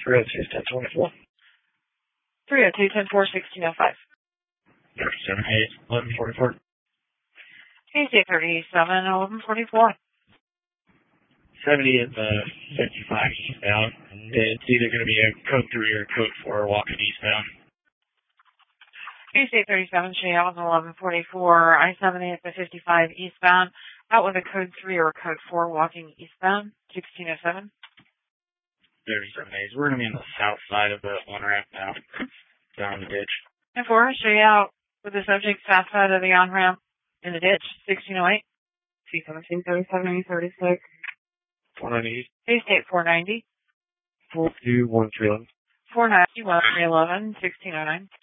302-1024. 302-10-4-1605. 37-8, 1144. Tuesday 37-1144. 70 at the 55 eastbound. It's either going to be a code 3 or code 4 walking eastbound. Tuesday 37, Cheyenne 1144, I-70 at the 55 eastbound. Out with a code 3 or code 4 walking eastbound, 1607. 37 A's. We're going to be on the south side of the on-ramp now, down the ditch. And 4, show you out with the subject south side of the on-ramp in the ditch, 1608. T-17, 37, 36. 490. Tuesday 490. 421-311. 491-311, 1609.